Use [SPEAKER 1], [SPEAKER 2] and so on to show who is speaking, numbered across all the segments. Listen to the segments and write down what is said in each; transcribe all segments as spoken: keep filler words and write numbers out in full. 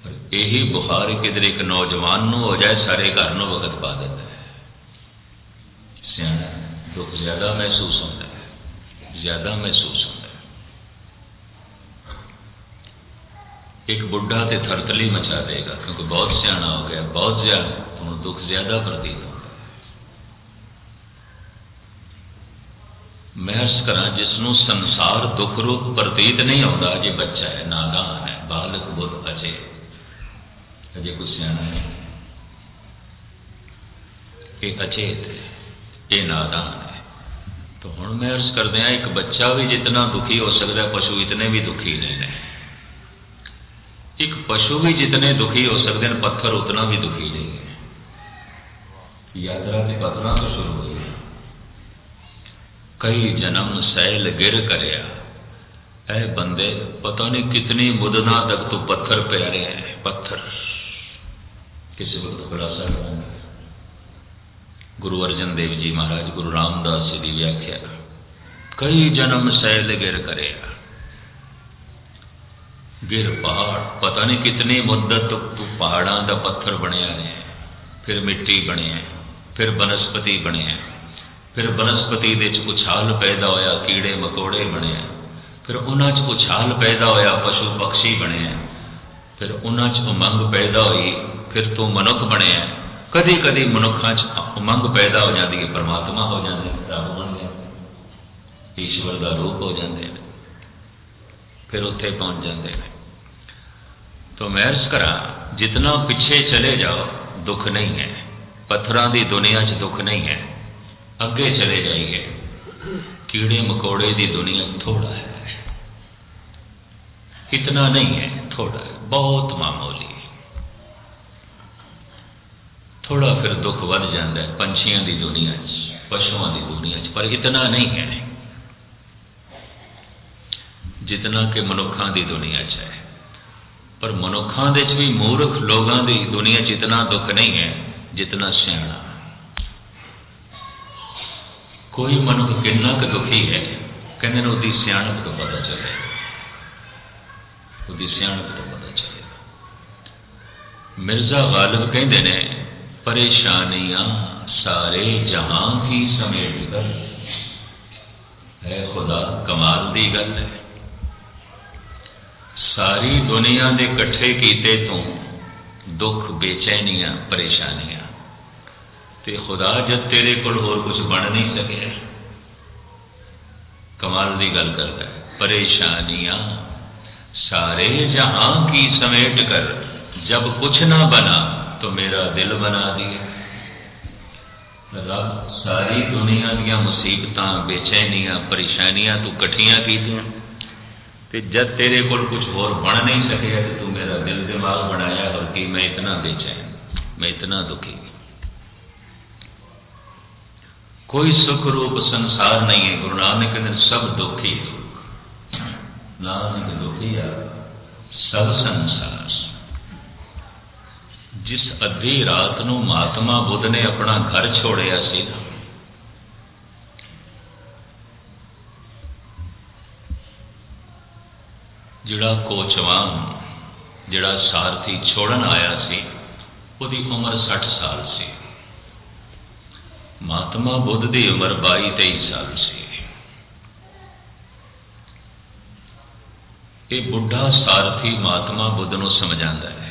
[SPEAKER 1] यही बुखार किधर एक नौजवान नूं हो जाए सारे घर नूं वक्त पा देता है। सियाणा दुख ज्यादा महसूस होता है, ज्यादा महसूस होता है। एक बुढ़ा तो थरथली मचा देगा क्योंकि बहुत सियाणा हो गया, बहुत ज्यादा हूँ दुख ज्यादा प्रतीत होता है। मैं अर्ज करा जिसनों संसार दुख रूप प्रतीत नहीं होता अजे बच्चा है, नादान है, बालक बुद्ध अजे अजे कुछ सियाणा है, ये अचेत है, ये नादान है। तो हुण मैं अर्ज करते हैं एक बच्चा भी जितना दुखी हो सकता है पशु इतने भी दुखी नहीं है। एक पशु भी जितने दुखी हो सकते हैं पत्थर उतना भी दुखी नहीं है। यात्रा के पत्थरों तो शुरू हुई है। कई जन्म सैल गिर करया, ऐ बंदे पता नहीं कितनी मुदना तक तू पत्थर पे रहे हैं। पत्थर किसी वक्त खुलासा करूंगा। गुरु अर्जन देव जी महाराज, गुरु रामदास जी की व्याख्या, कई जन्म सैल गिर करया, गिर पहाड़ पता नहीं कितनी मुद्दत तू पहाड़ों का पत्थर बनया है, फिर मिट्टी बने, फिर बनस्पति बने, फिर बनस्पति दे उछाल पैदा होया, कीड़े मकोड़े बने, फिर उन्होंने उछाल पैदा होया, पशु पक्षी बने, फिर उन्होंने उमंग पैदा हुई, फिर तू मनुख बने। कदी कदी मनुखा च उमंग पैदा हो जाती है, परमात्मा हो जाते हैं, रब बन गए, ईश्वर का रूप हो जाते हैं, फिर उत्थे पहुंच जाते हैं। तो मैं अर्ज करा जितना पिछे चले जाओ दुख नहीं है, पत्थरों की दुनिया च दुख नहीं है। अगे चले जाइए, कीड़े मकोड़े की दुनिया थोड़ा है, इतना नहीं है, थोड़ा है, बहुत मामूली है। थोड़ा फिर दुख बढ़ जाता है पंछियों की दुनिया च, पशुओं की दुनिया च, पर इतना नहीं है जितना कि मनुखों की दुनिया च है। पर मनुखों दे च भी मूर्ख लोगों की दुनिया च इतना दुख नहीं है जितना सियाणा। कोई मनुख कितना क दुखी है कहने उसकी सियाणत तो पता चलेगा, उसकी सियाणत तो पता चलेगा। मिर्जा गालिब कहते ने परेशानियां सारे जहां की समेट कर, है खुदा कमाल दी गल है। सारी दुनिया के कट्ठे कीते तू दुख बेचैनियां परेशानियां, ते खुदा जब तेरे कोल होर कुछ बन नहीं सके, कमाल की गल करता है। परेशानियां सारे जहां की समेट कर, जब कुछ ना बना तो मेरा दिल बना दिया। रब सारी दुनिया दियां मुसीबतां बेचैनियां परेशानियां तू कट्ठियां कीतियां, ते जब तेरे कोल कुछ होर बन नहीं सके तो तू मेरा दिल दिमाग बनाया, और कि मैं इतना बेचैन, मैं इतना दुखी। कोई सुख रूप संसार नहीं है। गुरु नानक ने सब दुखी दुख, नानक दुखिया सब संसार। जिस अद्धी रात को महात्मा बुद्ध ने अपना घर छोड़िया सी ना, जिहड़ा कोचवान जिहड़ा सारथी छोड़न आया सी, उसकी उम्र सठ साल सी। महात्मा बुद्ध की उम्र बाई तेई साल सी। ये बुढ़ा सारथी महात्मा बुद्ध को समझाता है,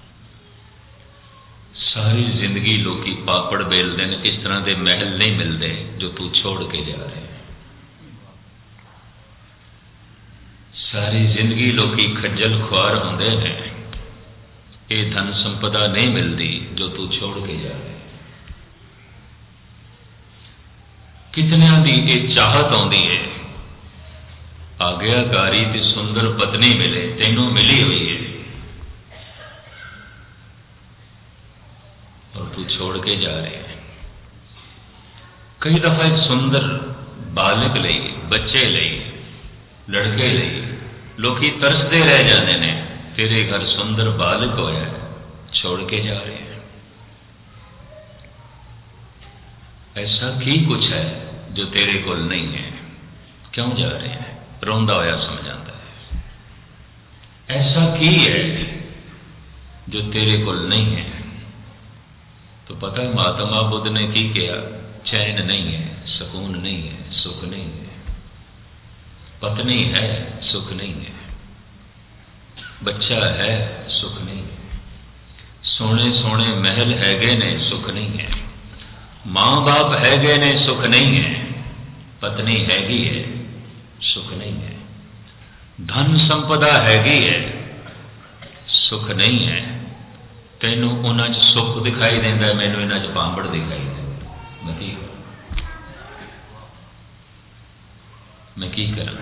[SPEAKER 1] सारी जिंदगी लोग पापड़ बेलते हैं, इस तरह के महल नहीं मिलते जो तू छोड़ के जा रहे। सारी जिंदगी लोग खज्जल खुआर होंदे हैं, ये धन संपदा नहीं मिलती जो तू छोड़ के जा रहे। कितनिया की ये चाहत आती है, आज्ञाकारी ते सुंदर पत्नी मिले, तेनों मिली हुई है और तू छोड़ के जा रहे हैं। कई दफा एक सुंदर बालक लई, बच्चे लई, लड़के लई लोग तरसते रह जाते हैं, तेरे घर सुंदर बालक होया, छोड़ के जा रहे हैं। ऐसा की कुछ है जो तेरे कोल नहीं है, क्यों जा रहे हैं? रोंदा होया समझाता है। ऐसा की है जो तेरे कोल नहीं है। तो पता है महात्मा बुद्ध ने की किया? चैन नहीं है, सुकून नहीं है, सुख नहीं है। पत्नी है, सुख नहीं है। बच्चा है, सुख नहीं है। सोने सोने महल हैगे ने, सुख नहीं है। माँ बाप हैगे ने, सुख नहीं है। पत्नी हैगी है, सुख नहीं है। धन संपदा हैगी है, सुख नहीं है। तेनों उन्हां च सुख दिखाई देंदा, मैनूं इन्हां च पांबड़ दिखाई देंदा। मैं की करा मैं की करा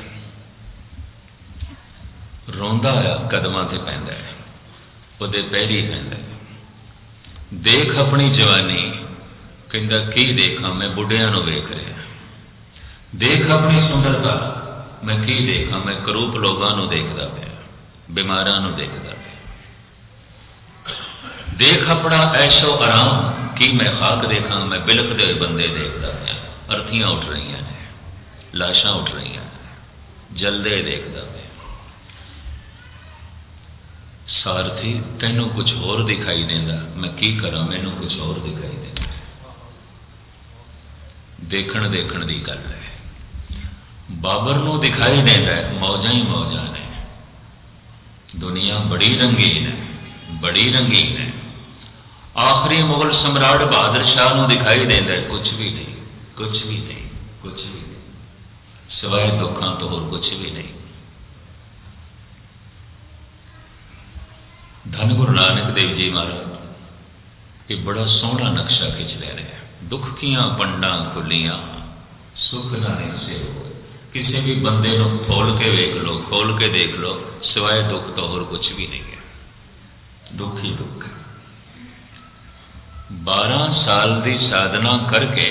[SPEAKER 1] रोंदा आ कदमां ते पैंदा है, उहदे पैरी पैंदा है। देख अपनी जवानी, कहंदा की देखा मैं बुढ़ियां नूं वेख रहा। देख अपनी सुंदरता, मैं की देखा मैं करूप लोगों नूं देखदा पिया, बीमारां नूं देखदा पिया। देख अपना ऐशो आराम, की मैं खाक देखा मैं बिलखदे हुए बंदे देखदा पिया। अर्थियां उठ रही ने, लाशां उठ रही ने, जलदे देखदा पिया। सारथी तैनूं कुछ होर दिखाई देंदा, मैं की करा मैनूं कुछ होर दिखाई देंदा। देखण देखण दी गल है। बाबर नूं दिखाई देंदा मौजां ही मौजां ने, दुनिया बड़ी रंगीन है, बड़ी रंगीन है। आखिरी मुगल सम्राट बहादुर शाह नूं दिखाई देंदा कुछ भी नहीं, कुछ भी नहीं, कुछ भी नहीं, सिवाय दुखों तो होर कुछ भी नहीं। धन गुरु नानक देव जी महाराज ये बड़ा सोहना नक्शा खिंच रहे हैं। दुख कियां पंडां खुलियां, सुख नानक से हो। किसी भी बंदे को खोल के वेख लो, खोल के देख लो, सिवाय दुख तो होर कुछ भी नहीं है। दुख ही दुख है। बारह साल की साधना करके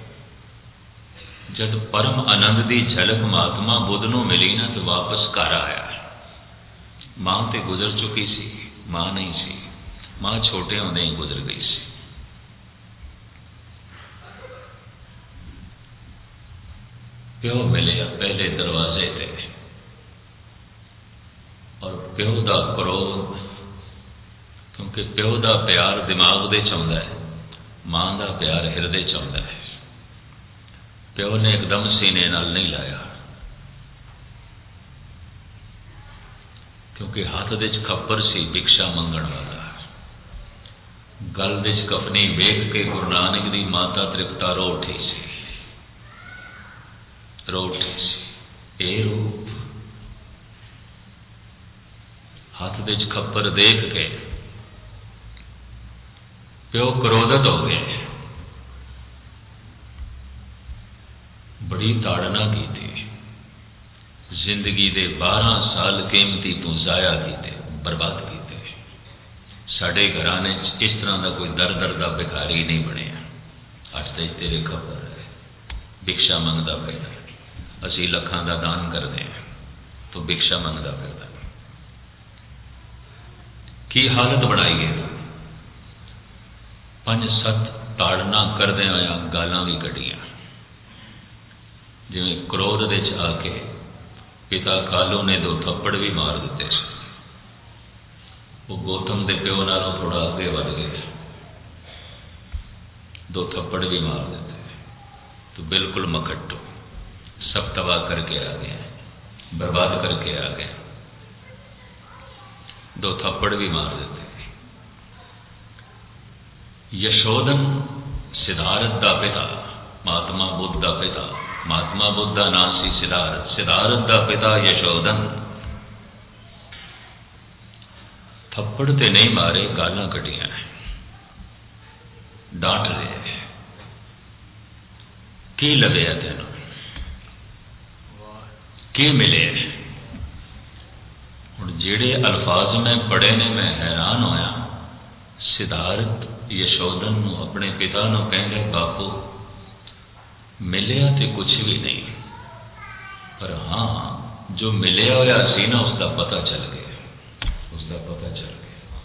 [SPEAKER 1] जब परम आनंद की झलक महात्मा बुद्ध नूं मिली ना, तो वापस घर आया। मां तो गुजर चुकी सी, मां नहीं सी। मां छोटे होंदे ही गुजर गई सी। प्यो मिले पहले दरवाजे पे, और प्यो का क्रोध, क्योंकि प्यो का प्यार दिमाग दे चाहुंदा है, मां का प्यार हिरदे चाहुंदा है। प्यो ने एकदम सीने नाल नहीं लाया, क्योंकि हाथ दे च खप्पर सी भिक्षा मंगण वाला। गल दे च कफनी वेख के गुरु नानक दी माता तृप्ता रो उठी सी, रो उठी सी। ए रूप हाथ दे च खप्पर देख के प्यो क्रोधित हो गए। बड़ी ताड़ना की थी। जिंदगी दे बारह साल कीमती तू जाया कीते, बर्बाद कीते। साडे घरां ने इस तरह का कोई दर दर का भिखारी नहीं बनिया। अज तक तेरे खबर है, भिक्षा मंगदा फिरदा। असी लखां का दान करते हैं तो भिक्षा मंगदा फिरदा। की हालत बनाई है। पंज सत्त ताड़ना करदे आया गालां भी कढ़ियां। जिवें क्रोध दे च आके पिता कालू ने दो थप्पड़ भी मार दिते। वो गौतम के प्यो नालों थोड़ा अगे बढ़ गए, दो थप्पड़ भी मार देते तो बिल्कुल मकट्टो सब तबाह करके आ गए, बर्बाद करके आ गए। दो थप्पड़ भी मार देते। यशोधन सिद्धार्थ का पिता, महात्मा बुद्ध का पिता। महात्मा बुद्ध का नाम सी सिद्धार्थ। सिद्धार्थ का पिता यशोधन। थप्पड़ ते नहीं मारे, गालां कढ़ियां, डांट रहे। की लभ्या तेनों, की मिले? हुण जेड़े अल्फाज मैं पढ़े ने, मैं हैरान होया। सिद्धार्थ यशोधन नूं अपने पिता नूं कहंदे, बापू मिलिया तो कुछ भी नहीं, पर हाँ जो मिलिया होया सी ना उसका पता चल गया, उसका पता चल गया।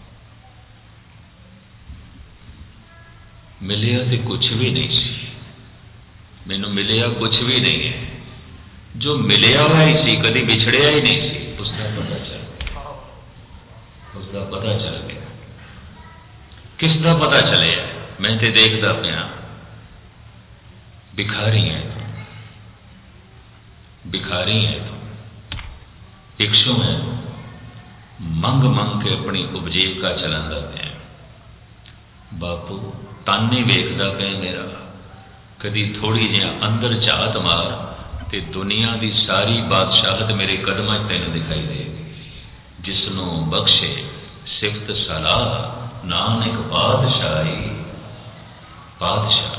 [SPEAKER 1] मिलिया तो कुछ भी नहीं सी, मैनू मिलिया कुछ भी नहीं है। जो मिलिया हुआ ही सी, कभी बिछड़िया ही नहीं सी, उसका पता चल गया, उसका पता चल गया। किस दा पता चले? मैं तो देखता पाया भिखारी है तू, भिखारी है तू, भिक्षु है, मंग मंग के अपनी उपजीविका चलाता पाया। बापू ताने वेखदा पाया मेरा, कदी थोड़ी जी अंदर झात मार ते दुनिया की सारी बादशाहत मेरे कदमां च तैनूं दिखाई देगी। जिसनों बख्शे सिफत सलाह नानक पातशाही पातशाह।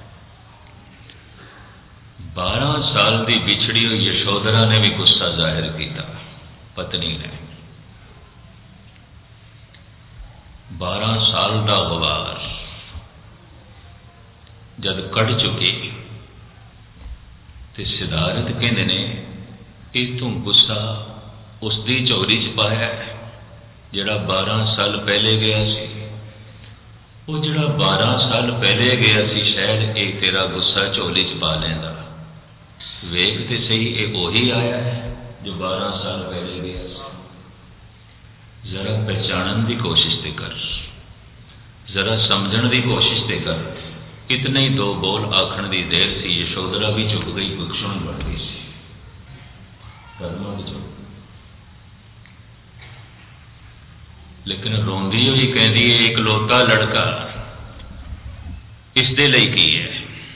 [SPEAKER 1] बारह साल की बिछड़ी हुई यशोधरा ने भी गुस्सा जाहिर किया पत्नी ने। बारह साल का गवार जद कट चुकी तो सिद्धार्थ कहते ने ये तू गुस्सा उसकी झोली च पाया जिहड़ा बारह साल पहले गया सी। वो जिहड़ा बारह साल पहले गया सी शायद ये तेरा गुस्सा झोली च पा लेंदा। वेख ते सही ये वही आया है जो बारह साल पहले गया सी। जरा पहचानन की कोशिश ते कर, जरा समझण की कोशिश ते कर। इतने ही दो बोल आखण की देर सी, यशोधरा भी चुक गई, भिक्षुणी बन गई सी। लेकिन रोंदी हुई कहती है इकलौता लड़का इसके लिए की है,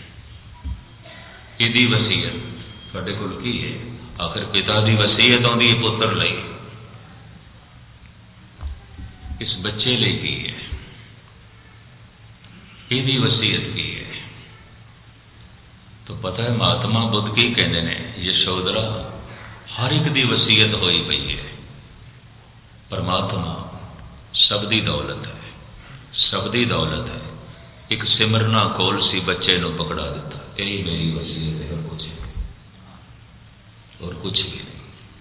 [SPEAKER 1] इहदी वसीयत तुहाडे कोल की है? आखिर पिता की वसीयत आउंदी है पुत्र लई, इस बच्चे लिए की है, इहदी वसीयत की है? तो पता है महात्मा बुद्ध की कहते हैं, यशोधरा हर एक की वसीयत होई पई है। परमात्मा सबदी दौलत है, सबदी दौलत है। एक सिमरना कोल सी बच्चे नूं पकड़ा दिता, यही मेरी वसीयत है, और कुछ और कुछ भी नहीं।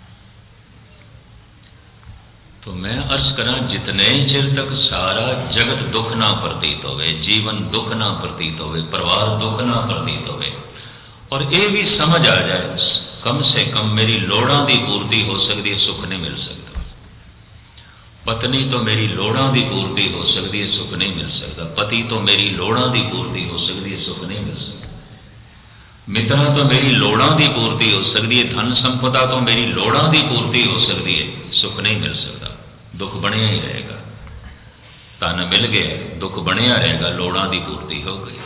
[SPEAKER 1] तो मैं अर्ज करा जितने चिर तक सारा जगत दुख ना प्रतीत होवे, जीवन दुख ना प्रतीत होवे, परिवार दुख ना प्रतीत होवे, और ये भी समझ आ जाए कम से कम मेरी लोड़ां की पूर्ति हो सकती है, सुख नहीं मिल सकता। पत्नी तो मेरी लोड़ां की पूर्ति हो सकती है, सुख नहीं मिल सकता। पति तो मेरी लोड़ां की पूर्ति हो सकती है, सुख नहीं मिल सकता। मित्रां तो मेरी लोड़ां की पूर्ति हो सकती है, धन संपदा तो मेरी लोड़ां की पूर्ति हो सकती है, सुख नहीं मिल सकता। दुख बनिया ही रहेगा। धन मिल गया, दुख बनिया रहेगा, लोड़ां की पूर्ति हो गई।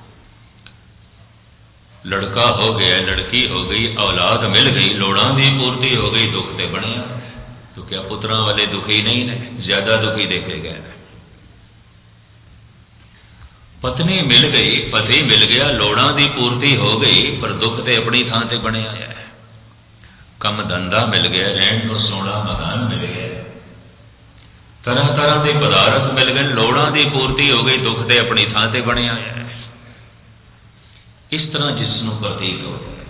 [SPEAKER 1] लड़का हो गया, लड़की हो गई, औलाद मिल गई, लोड़ां की पूर्ति हो गई, दुख तो बनिया। तो क्या पुत्रां वाले दुखी नहीं ने? ज्यादा दुखी देखे गए। पत्नी मिल गई, पति मिल गया, लोड़ां की पूर्ति हो गई, पर दुख तो अपनी थां ते बने आया है। कम धंधा मिल गया, रहन को सोना मकान मिल गया, तरह तरह के पदार्थ मिल गए, लोड़ां की पूर्ति हो गई, दुख तो अपनी थां ते बने आया है। इस तरह जिसनों प्रतीत हो जाए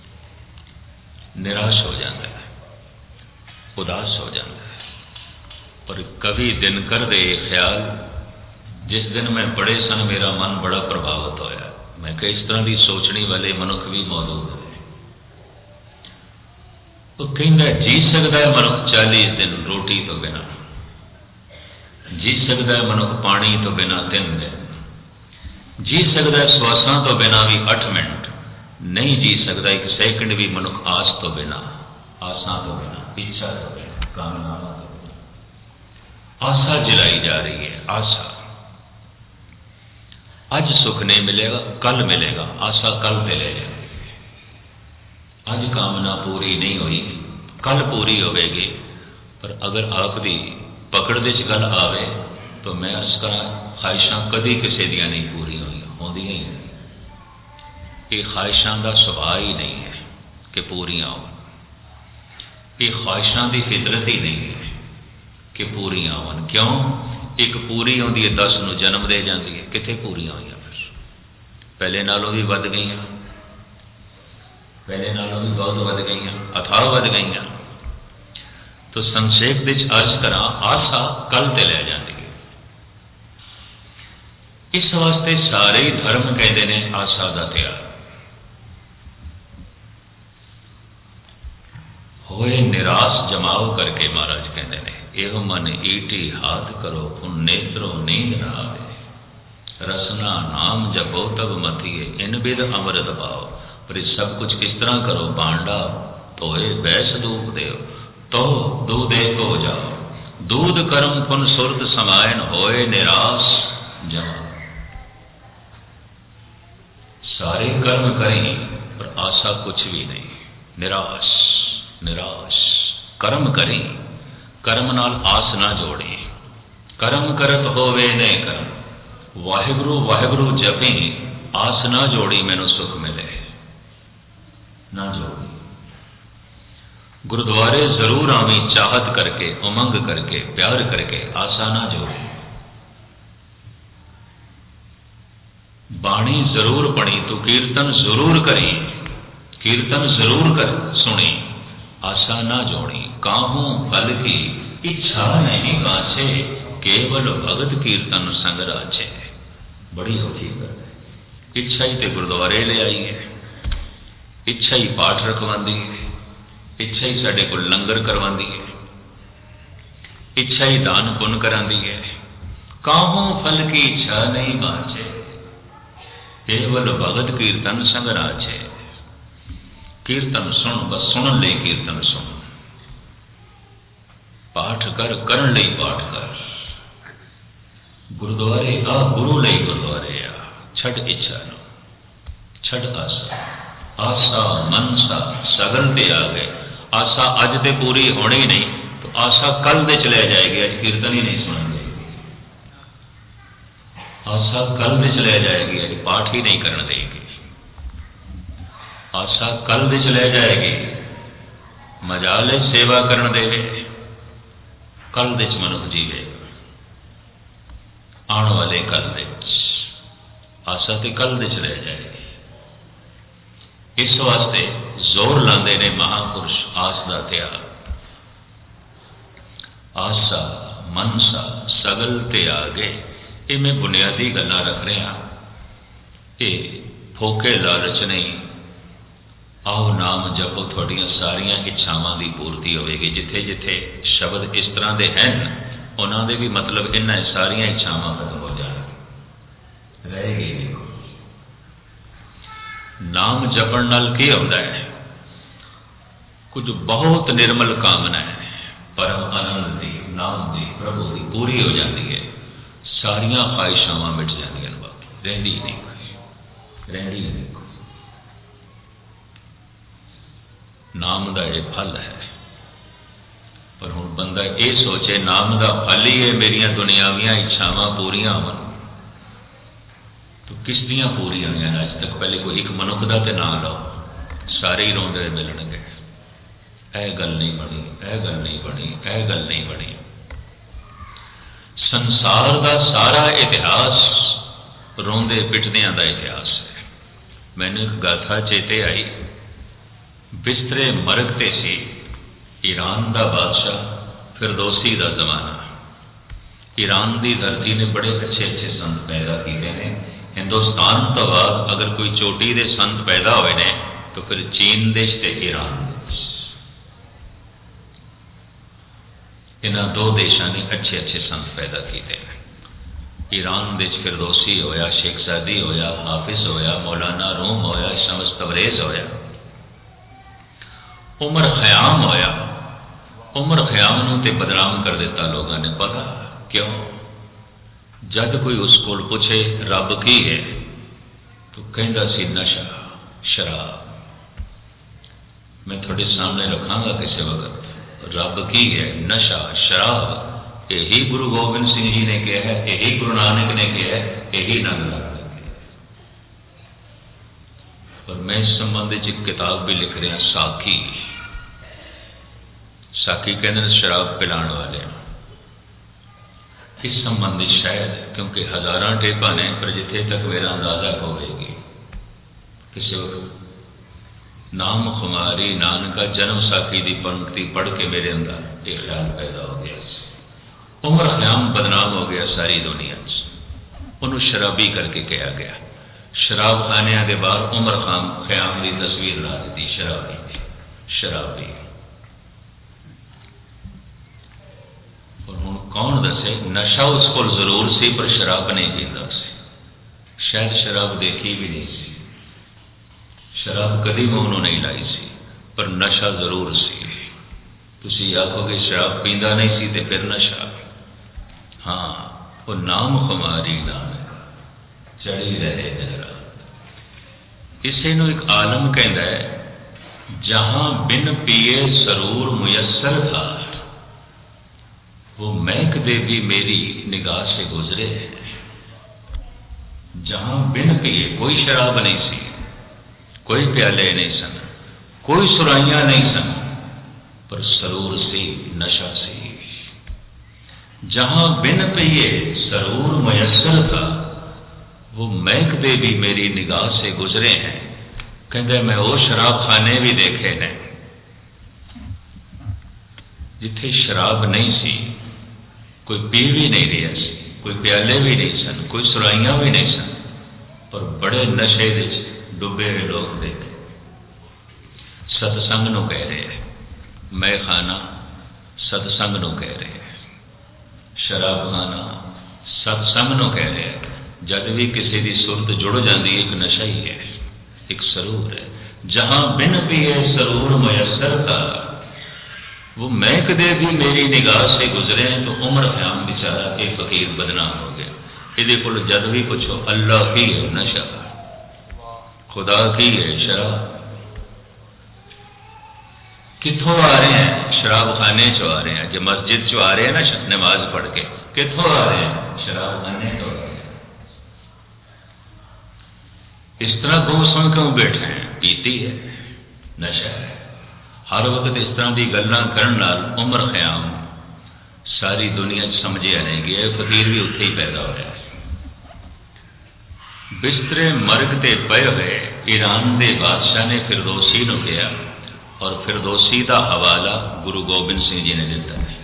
[SPEAKER 1] निराश हो जाता है, उदास हो जाता है। पर कवि दिनकर दे ख्याल जिस दिन मैं पढ़े सन मेरा मन बड़ा प्रभावित होया। मैं कई इस तरह की सोचने वाले मनुख भी मौजूद है। वो कहता जी सकता है मनुख चालीस दिन रोटी तो बिना, जी सकता है मनुख पानी तो बिना तीन दिन, जी सकता है श्वासां तो बिना भी अठ मिनट, नहीं जी सकता एक सैकंड भी मनुख आस तो बिना, आसां तो बिना, इच्छा तो बिना, कामनावां तो बिना। आशा जलाई जा रही है, आशा। अज सुख नहीं मिलेगा, कल मिलेगा, आशा कल पे ले जाएगी। अज कामना पूरी नहीं हुई, कल पूरी होगी। पर अगर आपकी पकड़ दे गल आवे तो मैं अर्ज करा ख्वाहिशां कदी किसी दियां नहीं पूरी हुई, होंदियां ही नहीं। ये ख्वाहिशां का सुभाव ही नहीं है कि पूरियां हो। ये ख्वाहिशां की फितरत ही नहीं है कि पूरियां होन। क्यों? एक पूरी होंदी है, दस नूं जन्म दे जाती है। कित्थे पूरियां हुई फिर? पहले नालों भी वध गई, पहले नालों भी बहुत वध गई, अथाह वध गई। तो संक्षेप विच अर्ज करा आशा कल ते लै जाती है। इस वास्ते सारे ही धर्म कहते हैं आशा का त्याग। होए निराश जमाओ करके महाराज कहते हैं एह मन ईटी हाथ करो उन नेत्रों नींद न आवे। रसना नाम जपो तब मथिए इन बिद अमृत पाओ। पर सब कुछ किस तरह करो, भांडा धोए बैस दूध देओ तो दूधे को जाओ। दूध कर्म पुन सुरत समायन होए निराश जमा। सारे कर्म करें पर आशा कुछ भी नहीं, निराश निराश। कर्म करें, कर्म नाल आस ना जोड़े। कर्म करत होवे ने कर्म, वाहिगुरु वाहिगुरु जपे आस ना जोड़ी मैनू सुख मिले, ना जोड़ी। गुरुद्वारे जरूर आवी चाहत करके, उमंग करके, प्यार करके, आशा ना जोड़ी। बाणी जरूर पढ़ी तू कीर्तन जरूर करी, कीर्तन जरूर कर सुनी, आशा ना जोड़ी। काहू फल की इच्छा नहीं काछे, केवल भगत कीर्तन संग राछे। बड़ी औखी गल है। इच्छा ही तो गुरुद्वारे ले आई है, इच्छा ही पाठ रखवाती है, इच्छा ही साडे कोल लंगर करवाती है, इच्छा ही दान पुण्य कराती है। काहू फल की इच्छा नहीं बाँचे, केवल भगत कीर्तन संग राछे। कीर्तन सुन, बस सुन ले कीर्तन सुन। पाठ कर, करन लई पाठ कर। गुरुद्वारे आ, गुरु लई गुरुद्वारे आ। छड़ इच्छा नो, छड़ आशा। आशा मनसा सगल ते आ गए। आशा अज ते पूरी होनी नहीं तो आशा कल दे चले जाएगी, अज कीर्तन ही नहीं सुन देगी। आशा कल दे चले जाएगी, अज पाठ ही नहीं करने देगी। आशा कल दे चले जाएगी, मजाले सेवा करन देवे, कल दे मनुख जीवेगा। आने वाले कल दे आशा तो कल दे चले जाएगी। इस वास्ते जोर लाते ने महापुरुष आस का त्याग। आशा मनसा सगल ते आगे, ये मैं बुनियादी गल्लां रख रहा। ये फोके लालच नहीं। आओ नाम जपो, थोड़ियां सारियां इच्छावां की पूर्ति होगी। जिथे जिथे शब्द इस तरह के हैं उन्होंने भी मतलब इन्हें सारियां इच्छावां खत्म हो जाए रहेगी। देखो नाम जपण नाल की होता है, कुछ बहुत निर्मल कामना है, परम आनंद दी, नाम दी, प्रभु की पूरी हो जाती है। सारियां ख्वाहिशावां मिट जांदियां, बाकी रहिंदी ही नहीं कोई, रहिंदी ही नहीं कोई। नाम का यह फल है। पर हुण बंदा ये सोचे नाम का फल ही है मेरिया दुनियावियां इच्छावां पूरियां होवन, तो किस दियां पूरियां होईयां अज तक? पहले कोई एक मनुख का तो ना लो, सारे ही रोंदे मिलणगे। यह गल नहीं बनी, यह गल नहीं बनी, यह गल नहीं बनी। संसार का सारा इतिहास रोंदे पिटदियां का इतिहास है। मैंने एक गाथा चेते आई, बिस्तरे मरगते सी ईरान का बादशाह फिरदौसी का जमाना। ईरान की धरती ने बड़े अच्छे अच्छे संत पैदा किए हैं। हिंदुस्तान तो बाद अगर कोई चोटी के संत पैदा हुए ने तो फिर चीन देश ते ईरान देश, इन्होंने दो देशों ने अच्छे अच्छे संत पैदा किए हैं। ईरान देश फिरदौसी होया, शेख सादी होया, हाफिज होया, मौलाना रूम होया, शम्स तबरेज होया, उमर खयाम होया। उमर खयाम नूं ते बदनाम कर दिता लोगों ने। पता क्यों? जब कोई उस कोल पूछे रब की है तो कहता सी नशा, शराब। मैं थोड़े सामने रखांगा किसी वक्त, रब की है नशा, शराब। यही गुरु गोबिंद सिंह जी ने कहा है, यही गुरु नानक ने कहा है, यही नंद लाल ने कहा। और मैं इस संबंध में एक किताब भी लिख रहा, साखी। साखी कहते शराब पिलाने वाले। इस संबंधी शायद, क्योंकि हजारां टेपा ने, पर जिथे तक मेरा अंदाजा होगी किसी वक्त नाम खुमारी नानका जन्म साखी की पंक्ति पढ़ के मेरे अंदर एक ख्याल पैदा हो गया। उमर खयाम बदनाम हो गया सारी दुनिया च, उन्होंने शराबी करके कहा गया। शराब खाने के बाद उमर खान खयाम की तस्वीर ला दी, शराबी शराबी। कौन दसे? नशा उस को जरूर सी पर शराब नहीं पीता सी। शायद शराब देखी भी नहीं सी, शराब कभी मुंह नहीं लाई सी, पर नशा जरूर सी। तुसी आखोगे शराब पींदा नहीं सी ते फिर नशा। हाँ, वो नाम खुमारी नाम चढ़ी रहे दिन रात। इसे नू एक आलम कहता है जहां बिन पिए सरूर मुयस्सर था, वो महक दे भी मेरी निगाह से गुजरे है। जहां बिन पिए, कोई शराब नहीं सी, कोई प्याले नहीं सन, कोई सुराइयां नहीं सन, पर सरूर से नशा से। जहां बिन पिए सरूर मुयस्सर था, वो महक दे भी मेरी निगाह से गुजरे हैं। कहते मैं वो शराब खाने भी देखे ने जिथे शराब नहीं सी, कोई पी भी नहीं रहा सी, कोई प्याले भी नहीं सन, कोई सुराइयां भी नहीं सन, पर बड़े नशे विच डुबे हुए लोग देखे। सतसंग नूं कह रहे हैं, मैं खाना सतसंग नूं कह रहे हैं, शराब खाना सतसंग नूं कह रहे हैं। जब भी किसी की सुरत जुड़ जाती है, एक नशा ही है, एक सरूर है। जहां बिन पिए सरूर मुयस्सर था, वो महक दे भी मेरी निगाह से गुजरे। तो उम्र ख्याम बेचारा एक फकीर बदनाम हो गया। ये को जद भी पूछो अल्लाह की है नशा, खुदा की है शराब। कितों आ रहे हैं? शराब खाने चो आ रहे हैं। जो मस्जिद चो आ रहे हैं ना नमाज पढ़ के, कितों आ रहे हैं? शराब खाने चो आ रहे हैं। इस तरह गो सुन क्यों बैठे हैं? पीती है, नशा है। हर वक्त इस तरह की गल्लां करन नाल उम्र ख्याम सारी दुनिया समझिया नहीं गया। फकीर भी उत्थे ही पैदा होया। बिस्तरे मर्ग ते पए हुए ईरान के बादशाह ने फिरदौसी नूं कहा, और फिरदौसी का हवाला गुरु गोबिंद सिंह जी ने दिता है।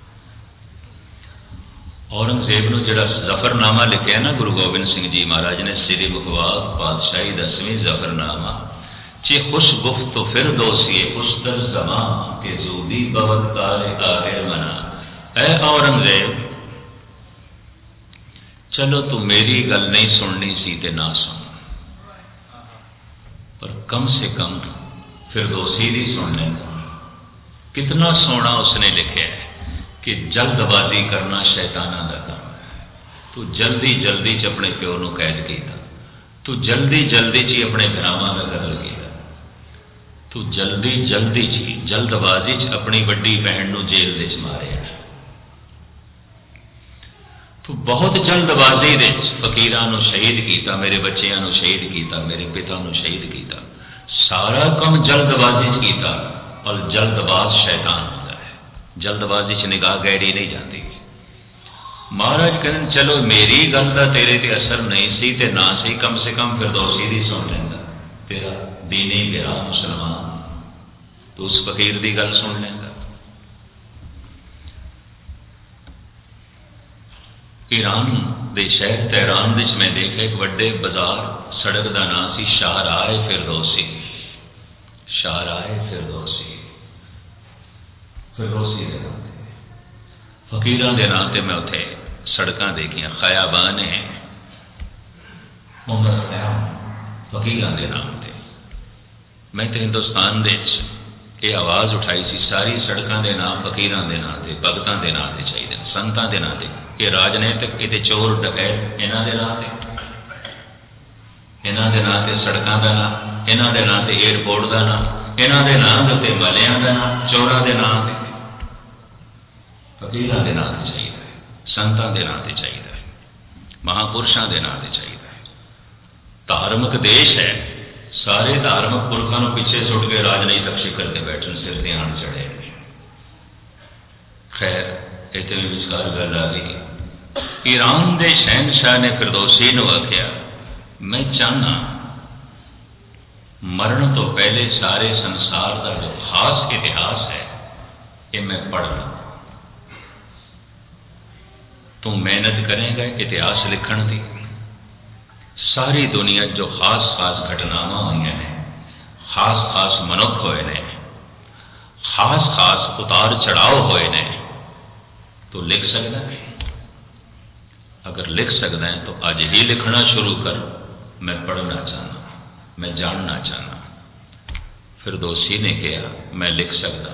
[SPEAKER 1] औरंगजेब नूं जिहड़ा जफरनामा लिखिया ना गुरु गोबिंद सिंह जी महाराज ने, श्री मुखवाक पातशाही दसवीं जफरनामा चे खुश गुफ्त तो फिर दोषिए उस्तर जमा के जूदी बवत तारे आगे मना। ऐ औरंगजेब, चलो तू मेरी गल नहीं सुननी सी ते ना सुन, पर कम से कम फिरदौसी दी सुन लेना। कितना सोना उसने लिखा है कि जल्दबाजी करना शैताना का काम है। तू जल्दी जल्दी च अपने प्यो नूं कैद किया, तू जल्दी जल्दी च अपने भरावां दा कतल किया, तू जल्दी जल्दी च जल्दबाजी च अपनी वड्डी बहन नूं जेल दे मारिया। तू बहुत जल्दबाजी दे फकीरां नूं शहीद किया, मेरे बच्चों नूं शहीद किया, मेरे पिता नूं शहीद किया। सारा काम जल्दबाजी च किया, और जल्दबाज शैतान होता है। जल्दबाजी च निगाह गैड़ी नहीं जाती। महाराज कहन चलो मेरी गल का तेरे ते असर नहीं सी ते ना सी, कम से कम फिरदौसी दी सुन लेंदा, तेरा दीनी गिरा मुसलमान, तो उस फकीर की गल सुन लेंदा। ईरान के शहर तेहरान विच मैं देखा एक बड़े बाजार, सड़क का नाम सी शाहराह फिरदौसी। शाहराह फिरदौसी, फिरदौसी के नाम फकीरां के नाम से मैं उत्थे सड़कां देखियां, खयाबान है उमर खयाम फकीरां के नाम से। मैं तो हिंदुस्तान दे ये आवाज़ उठाई सी, सारी सड़कों के नाम फकीरां के नाम से, भगतां के नाम से चाहिए, संतां के नाम से। ये राजनीतिक ये चोर डकैत इन्हां दे नाम से, इन्हां दे नाम से सड़कों का नाम, इन्हां दे नाम से एयरपोर्ट का नाम, इन्हां दे नाम के उत्ते मलियां का नाम, चोरां के नाम से, फकीरां के नाम से चाहिए, संतां के नाम से चाहिए, महापुरुषों के नाम से चाहिए। धार्मिक देश है, सारे धार्मिक पुरखों को पीछे सुट के राजनीतिक शिखर से बैठन सिर ध्यान चढ़े। खैर इतने विचार गल आ गई। ईरान के शहनशाह ने फिरदौसी नूं आख्या, मैं चाहना मरण तो पहले सारे संसार का जो खास इतिहास है ये मैं पढ़ लूं। तू मेहनत करेगा इतिहास लिखण की, सारी दुनिया जो खास खास घटनावां हुई ने, खास खास मनुख होए ने, खास खास उतार चढ़ाव होए ने, तो लिख सकता है? अगर लिख सकता है तो अज ही लिखना शुरू कर, मैं पढ़ना चाहना, मैं जानना चाहना। फिरदौसी ने कहा मैं लिख सकता,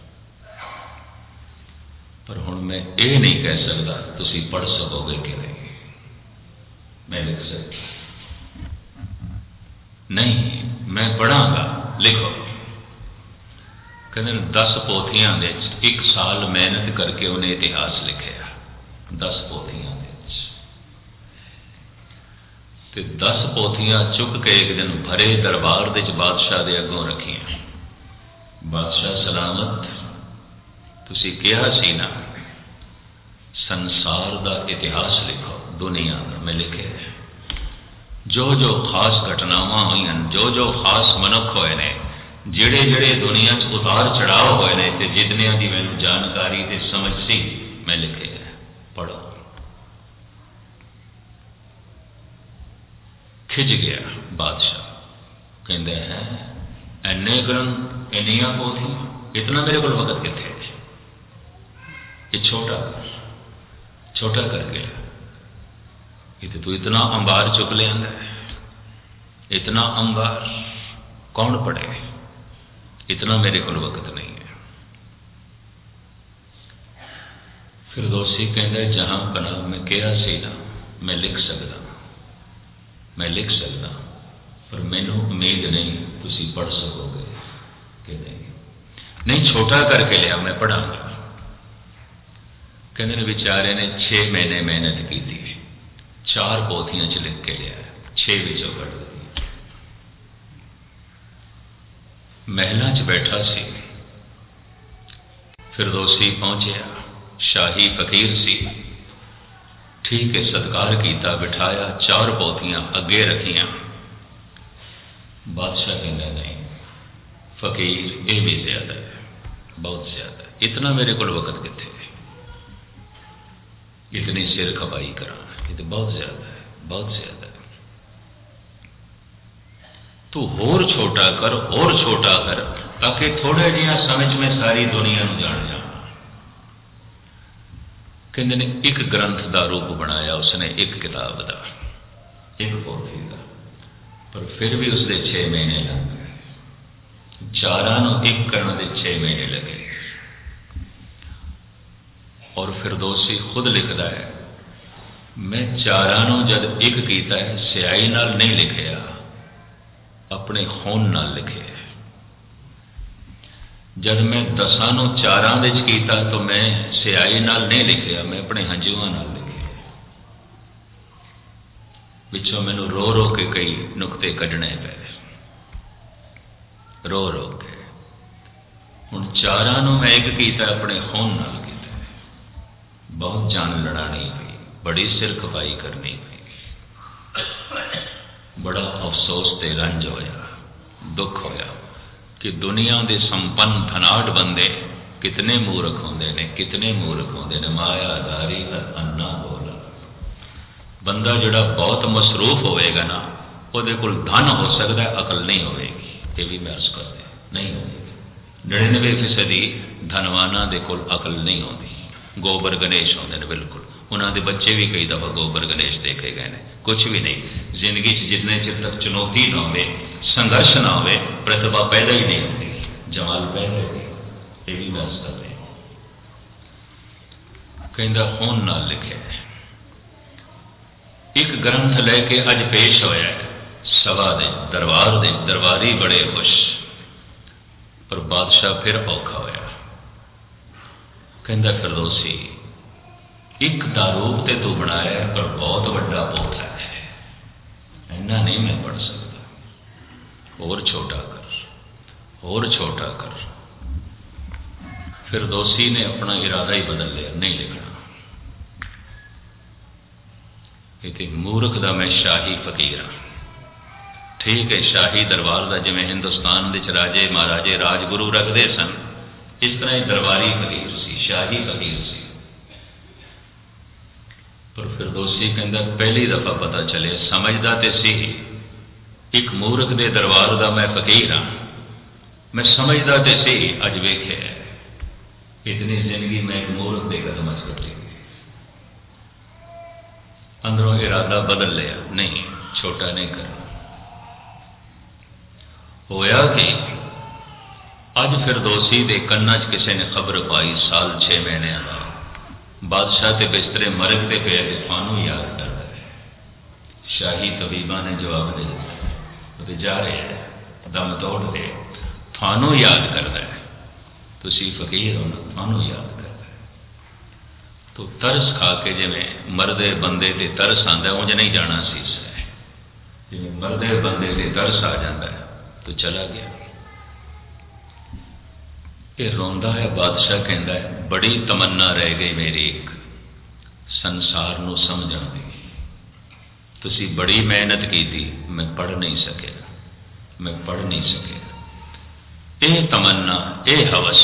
[SPEAKER 1] पर हुण मैं ये नहीं कह सकता तुसी पढ़ सकोगे कि नहीं। मैं लिख सकता नहीं, मैं पढ़ांगा, लिखो। कहते दस पोथियां दे एक साल मेहनत करके उन्हें इतिहास लिखिया, दस पोथियां दे ते दस पोथियां चुक के एक दिन भरे दरबार दे बादशाह दे अगों रखियां। बादशाह सलामत, तुसी कहा सी ना संसार दा इतिहास लिखो, दुनिया का मैं लिखे जो जो खास घटनावां हुई, जो जो खास मनुख होए ने, जिहड़े जिहड़े दुनिया च उतार चढ़ाव होए ने, ते जितनियां दी मैनूं जानकारी ते समझ सी मैं लिखे। पढ़ो। खिज गया बादशाह, कहते हैं इन्ने ग्रंथ, इन्नियां पोथियां, इतना मेरे को वक्त कितने, ये छोटा छोटा करके ये तो तू इतना अंबार चुक लिया, इतना अंबार कौन पढ़े, इतना मेरे को वक्त नहीं है। फिरदौसी कहता जहां बना मैं कहा सी ना मैं लिख सकता, मैं लिख सकता, पर मैनू उम्मीद नहीं तुसी पढ़ सकोगे कि नहीं। नहीं, छोटा करके लिया, मैं पढ़ांगा। कहते बेचारे ने छे महीने मेहनत की थी, चार पोथियां च लिख के लिया, छे विचों कट दी। महलों च बैठा सी, फिरदौसी पहुंचया, शाही फकीर सी, ठीक है सत्कार किया, बिठाया, चार पोथियां अगे रखियां। बादशाह कहना नहीं फकीर ये भी ज्यादा है, बहुत ज्यादा, इतना मेरे को वक्त कितने, इतनी सिर खपाई करा, ये तो बहुत ज्यादा है, बहुत ज्यादा है। तू होर छोटा कर, होर छोटा कर, ताकि थोड़े जिहा समझ में सारी दुनिया में जान जा। कहते ने एक ग्रंथ का रूप बनाया उसने, एक किताब का, एक पोथी का, पर फिर भी उसके छे महीने लग गए, चारां नूं एक करने के छे महीने लगे। और फिरदौसी खुद लिखता है मैं चारां नूं जद एक किया है, स्याही नाल नहीं लिखिया, अपने खून नाल लिखे। जब मैं दसां नूं चारां दे च कीता तो मैं स्याही नाल नहीं लिखिया, मैं अपने हंजुआं नाल लिखे। पिछों मैनू रो रो के कई नुकते कढ़ने पे, रो रो के। हुण चारां नूं मैं एक कीता, अपने खून नाल कीता। बहुत जान लड़ानी पई, बड़ी सिर खपाई करनी पई, बड़ा अफसोस ते रंज होया, दुख होया कि दुनिया के संपन्न धनाढ़ बंदे कितने मूर्ख होंदे ने, कितने मूर्ख होंदे ने। मायाधारी अन्ना बोला, बंदा जिहड़ा बहुत मसरूफ होएगा ना, उहदे कोल धन हो सकता है, अकल नहीं होएगी। ये भी मैं अर्ज करते नहीं होगी। निन्यानवे फीसदी धनवाना दे कोल अकल नहीं होती। गोबर गणेश होंदे ने, बिल्कुल उन्होंने बच्चे भी कई दफा गोबर गणेश देखे गए हैं। कुछ भी नहीं जिंदगी जितने चिर तक चुनौती ना हो, संघर्ष ना हो, प्रतिभा पैदा ही नहीं होती, जमाल पैदा होती। ये भी मैं अर्ज करते कहता खून नाल लिखे। एक ग्रंथ लैके अज पेश होया सभा दे दरबार दे, दरबारी बड़े खुश, पर बादशाह फिर औखा होया। कहता फिरदौसी एक दा रूप ते तू बनाया है, पर बहुत बड़ा पोथा है, इन्ना नहीं मैं पढ़ सकता, और छोटा कर, और छोटा कर। फिरदौसी ने अपना इरादा ही बदल लिया, नहीं लिखना। ये मूर्ख दा मैं शाही फकीर हाँ, ठीक है शाही दरबार का जिमें हिंदुस्तान के राजे महाराजे राजगुरु रखते सन, इस तरह ही दरबारी फकीर सी, शाही फकीर सी। पर फिरदौसी कहता पहली दफा पता चले, समझदा ते सी एक मूर्ख दे दरबार का मैं फकीर हाँ, मैं समझदा ते सी, अज वेख्या इतनी जिंदगी में एक मूर्ख के कदम कटी, अंदरों इरादा बदल लिया, नहीं छोटा नहीं करना। होया कि अज फिरदौसी के कन्ना च किसी ने खबर पाई, साल छे महीने का बादशाह के बिस्तरे मरकते पे कि थानू याद करता है। शाही तबीबा ने जवाब दे दिया, जा रहे हैं दम तोड़ दे, थानू याद करता है, तुसी फकीर हो ना, थानू याद करता है। तो तरस खा के जिमें मरदे बंदे ते तरस आंदा, उंज नहीं जाना सी, जिमें मरदे बंदे ते तरस आ जाता है तो चला गया। ये रोंदा है, बादशाह कहता है बड़ी तमन्ना रह गई मेरी एक संसार नू समझण दी, तुसी बड़ी मेहनत की थी, मैं पढ़ नहीं सके, मैं पढ़ नहीं सके। ये तमन्ना, ये हवस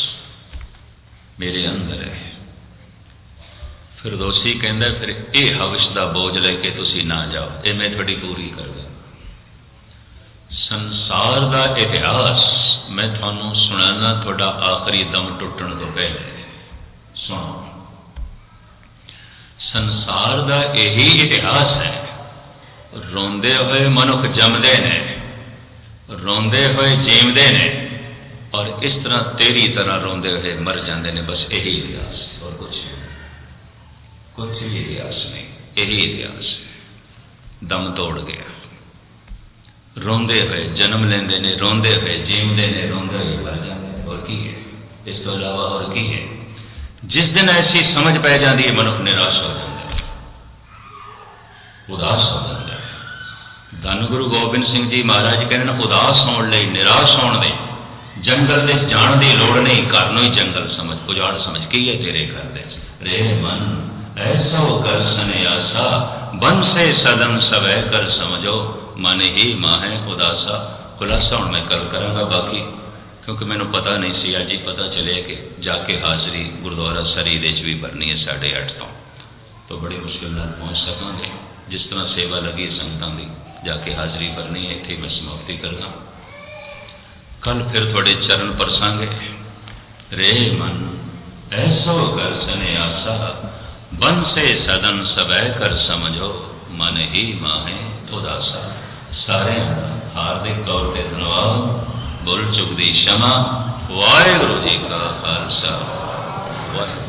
[SPEAKER 1] मेरे अंदर है। फिरदौसी कहता फिर ये हवस का बोझ लेके तुसी ना जाओ, ये मैं थोड़ी पूरी कर दूँ। संसार का इतिहास मैं थानू सुनाना, थोड़ा आखिरी दम टुटण तो पहले सुनो। संसार का यही इतिहास है, रोंदे हुए मनुख जमदे ने, रोंदे हुए जीवदे ने, और इस तरह तेरी तरह रोंदे हुए मर जाते हैं। बस यही इतिहास, और कुछ कुछ भी इतिहास नहीं, यही इतिहास है। दम तोड़ गया, रोंदे हुए जन्म लेंदे ने, रोंदे हुए जीवदे ने, रोंदे हुए मर जाते। और की है इस तो इलावा, और की है? जिस दिन ऐसी समझ पै जाती है मनुख निराश हो जाता है, उदास हो जाता है। धन गुरु गोबिंद सिंह जी महाराज कहते उदास होने लई, निराश होने लई जंगल में जाण की लोड़ नहीं, घर नूं ही जंगल समझ, उजाड़ समझ की है तेरे घर दे। रे मन ऐसा कर सन्यासा, बन से सदन सवै कर समझो, मन ही माहे उदासा। खुलासा हुण मैं कल करांगा बाकी, क्योंकि मैनूं पता नहीं सी, अज ही पता चलिया कि जाके हाज़री गुरुद्वारा सरी दे भी भरनी है साढ़े अठ तो, तो बड़ी मुश्किल नाल पहुँच सकांगे। जिस तरह सेवा लगी संगतां दी, जाके हाज़री भरनी है, इत्थे मैं समाप्ति करना। कल फिर थोड़े चरण परसांगे। रे मन ऐसो कर सन्यासा, बन से सदन सवै कर समझो, मन ही माहे उदासा। सारे हार्दिक तौर पर धन्यवाद, भुल चुक दी क्षमा। वाहिगुरू जी का खालसा, वाहिगुरू।